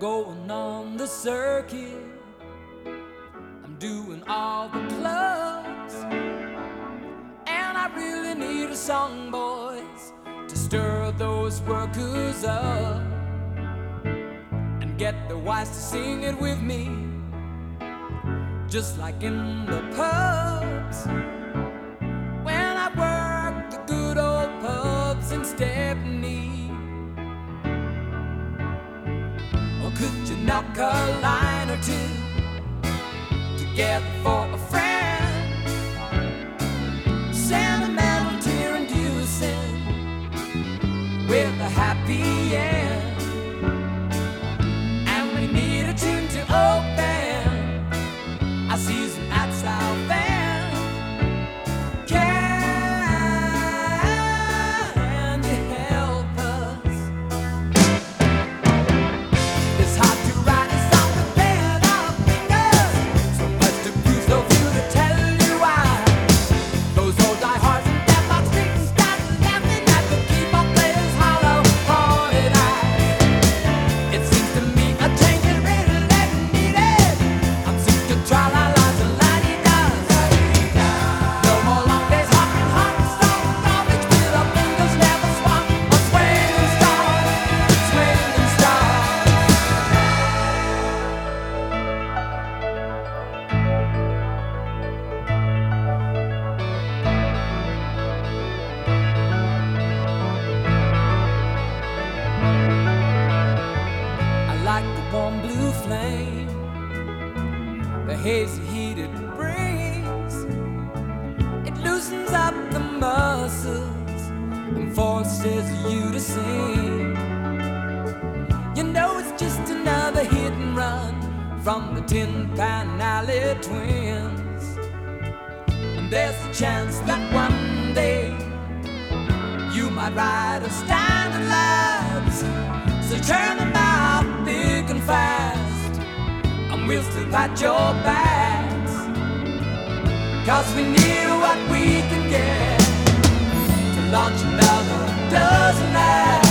going on the circuit. I'm doing all the clubs, and I really need a song, boys, to stir those workers up and get the wives to sing it with me, just like in the pubs. When I worked the good old pubs in Stepney. Or could you knock a line or two together for a friend? Sentimental tear-inducing with a happy end. And we need a tune to open our season at Southend. Can you help us? It's hard to write a song with pen or fingers. So much to prove, so few to tell you why. Those old diehards in Denmark Street and start laughing at the keyboard players' hollow-hearted eyes. It seems to me a change is really needed. I'm sick to tra-la-las and la-di-das. No more long days hopping hot and soft garbage with our fingers never swung or swinging stars, swinging stars. I like the warm blue flame, the hazy heat it brings. It loosens up the muscles and forces you to sing. You know it's just another hit and run from the Tin Pan Alley Twins. And there's a chance that one day you might write a standard lives. So turn them out big and fast, and we'll still pat your backs. 'Cause we need what we can get to launch another dozen acts.